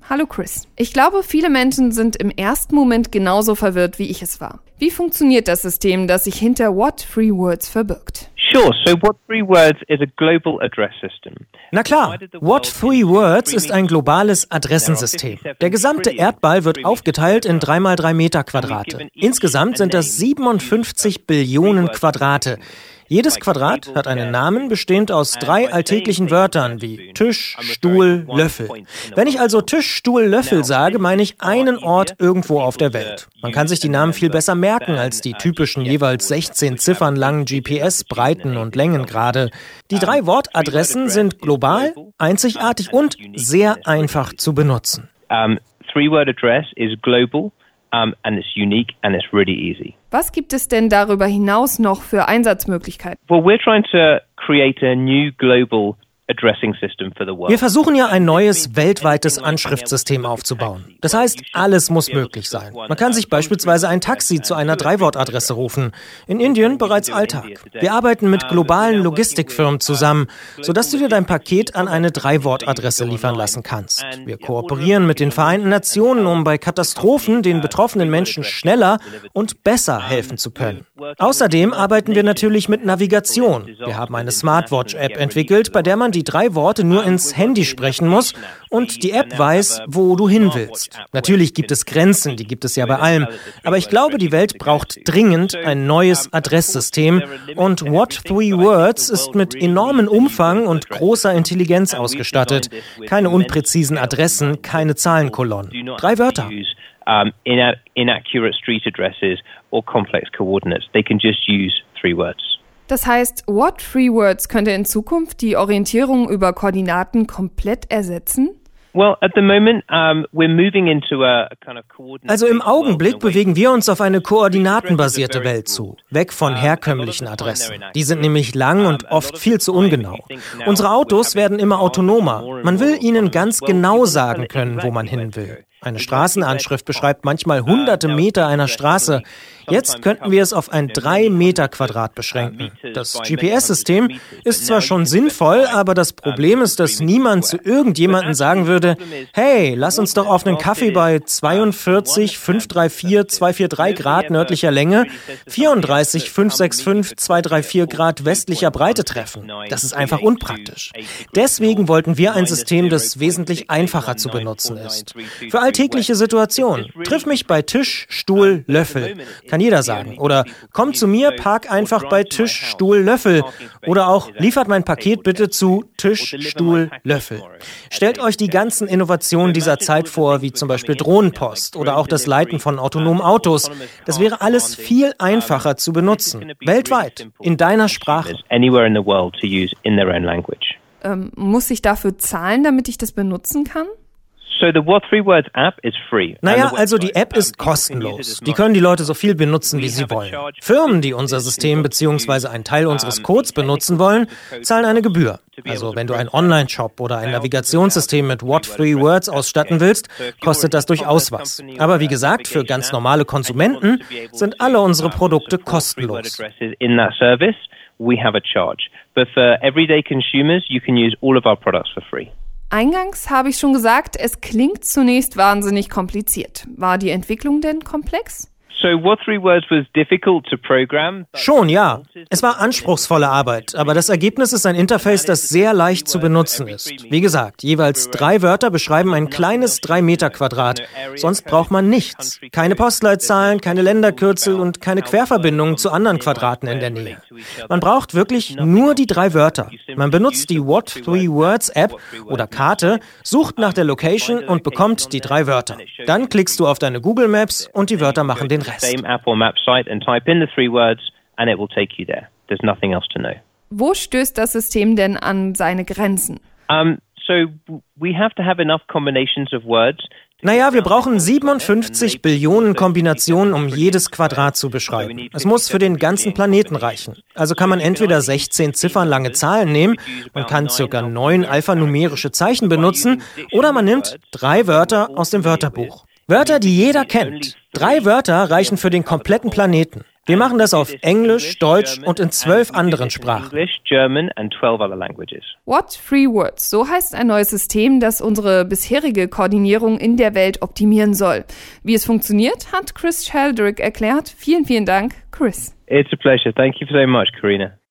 Hallo Chris. Ich glaube, viele Menschen sind im ersten Moment genauso verwirrt, wie ich es war. Wie funktioniert das System, das sich hinter What3Words verbirgt? Sure, so What3Words is a global address system. Na klar, What3Words ist ein globales Adressensystem. Der gesamte Erdball wird aufgeteilt in 3x3 Meter Quadrate. Insgesamt sind das 57 Billionen Quadrate. Jedes Quadrat hat einen Namen, bestehend aus 3 alltäglichen Wörtern wie Tisch, Stuhl, Löffel. Wenn ich also Tisch, Stuhl, Löffel sage, meine ich einen Ort irgendwo auf der Welt. Man kann sich die Namen viel besser merken als die typischen jeweils 16 Ziffern langen GPS-Breiten- und Längengrade. Die 3 Wortadressen sind global, einzigartig und sehr einfach zu benutzen. 3-word address is global. And it's unique and it's really easy. Was gibt es denn darüber hinaus noch für Einsatzmöglichkeiten? Well, we're trying to create a new global addressing system for the world. Wir versuchen ja ein neues weltweites Anschriftsystem aufzubauen. Das heißt, alles muss möglich sein. Man kann sich beispielsweise ein Taxi zu einer 3-Wort-Adresse rufen. In Indien bereits Alltag. Wir arbeiten mit globalen Logistikfirmen zusammen, sodass du dir dein Paket an eine 3-Wort-Adresse liefern lassen kannst. Wir kooperieren mit den Vereinten Nationen, um bei Katastrophen den betroffenen Menschen schneller und besser helfen zu können. Außerdem arbeiten wir natürlich mit Navigation. Wir haben eine Smartwatch-App entwickelt, bei der man die 3 Worte nur ins Handy sprechen muss und die App weiß, wo du hin willst. Natürlich gibt es Grenzen, die gibt es ja bei allem. Aber ich glaube, die Welt braucht dringend ein neues Adresssystem und What3Words ist mit enormem Umfang und großer Intelligenz ausgestattet. Keine unpräzisen Adressen, keine Zahlenkolonnen. 3 Wörter. Inaccurate street addresses or complex coordinates. They can just use 3 words. Das heißt, What3Words könnte in Zukunft die Orientierung über Koordinaten komplett ersetzen? Well, at the moment, we're moving into a kind of coordinate. Also im Augenblick bewegen wir uns auf eine koordinatenbasierte Welt zu, weg von herkömmlichen Adressen. Die sind nämlich lang und oft viel zu ungenau. Unsere Autos werden immer autonomer. Man will ihnen ganz genau sagen können, wo man hin will. Eine Straßenanschrift beschreibt manchmal hunderte Meter einer Straße. Jetzt könnten wir es auf ein 3-Meter-Quadrat beschränken. Das GPS-System ist zwar schon sinnvoll, aber das Problem ist, dass niemand zu irgendjemandem sagen würde, hey, lass uns doch auf einen Kaffee bei 42 534 243 Grad nördlicher Länge, 34 565 234 Grad westlicher Breite treffen. Das ist einfach unpraktisch. Deswegen wollten wir ein System, das wesentlich einfacher zu benutzen ist. Für alltägliche Situationen. Triff mich bei Tisch, Stuhl, Löffel. Kann jeder sagen. Oder komm zu mir, park einfach bei Tisch, Stuhl, Löffel. Oder auch liefert mein Paket bitte zu Tisch, Stuhl, Löffel. Stellt euch die ganzen Innovationen dieser Zeit vor, wie zum Beispiel Drohnenpost oder auch das Leiten von autonomen Autos. Das wäre alles viel einfacher zu benutzen. Weltweit. In deiner Sprache. Anywhere in the world to use in their own language. Muss ich dafür zahlen, damit ich das benutzen kann? So the What3Words app is free. Naja, also die App ist kostenlos. Die können die Leute so viel benutzen, wie sie wollen. Firmen, die unser System bzw. einen Teil unseres Codes benutzen wollen, zahlen eine Gebühr. Also wenn du einen Online-Shop oder ein Navigationssystem mit What3Words ausstatten willst, kostet das durchaus was. Aber wie gesagt, für ganz normale Konsumenten sind alle unsere Produkte kostenlos. We have a charge. But for everyday consumers, you can use all of our products for free. Eingangs habe ich schon gesagt, es klingt zunächst wahnsinnig kompliziert. War die Entwicklung denn komplex? So What3Words was difficult to program. Schon, ja. Es war anspruchsvolle Arbeit, aber das Ergebnis ist ein Interface, das sehr leicht zu benutzen ist. Wie gesagt, jeweils 3 Wörter beschreiben ein kleines 3-Meter-Quadrat. Sonst braucht man nichts. Keine Postleitzahlen, keine Länderkürzel und keine Querverbindungen zu anderen Quadraten in der Nähe. Man braucht wirklich nur die 3 Wörter. Man benutzt die What3Words-App oder Karte, sucht nach der Location und bekommt die 3 Wörter. Dann klickst du auf deine Google Maps und die Wörter machen den Rest. Same app or map site and type in the 3 words and it will take you there. There's nothing else to know. Wo stößt das System denn an seine Grenzen? So we have to have enough combinations of words. Naja, wir brauchen 57 Billionen Kombinationen, um jedes Quadrat zu beschreiben. Es muss für den ganzen Planeten reichen. Also kann man entweder 16 ziffernlange Zahlen nehmen, man kann ca. 9 alphanumerische Zeichen benutzen, oder man nimmt 3 Wörter aus dem Wörterbuch. Wörter, die jeder kennt. 3 Wörter reichen für den kompletten Planeten. Wir machen das auf Englisch, Deutsch und in 12 anderen Sprachen. What Free Words, so heißt ein neues System, das unsere bisherige Koordinierung in der Welt optimieren soll. Wie es funktioniert, hat Chris Sheldrick erklärt. Vielen, vielen Dank, Chris. It's a pleasure. Thank you so much, Karina.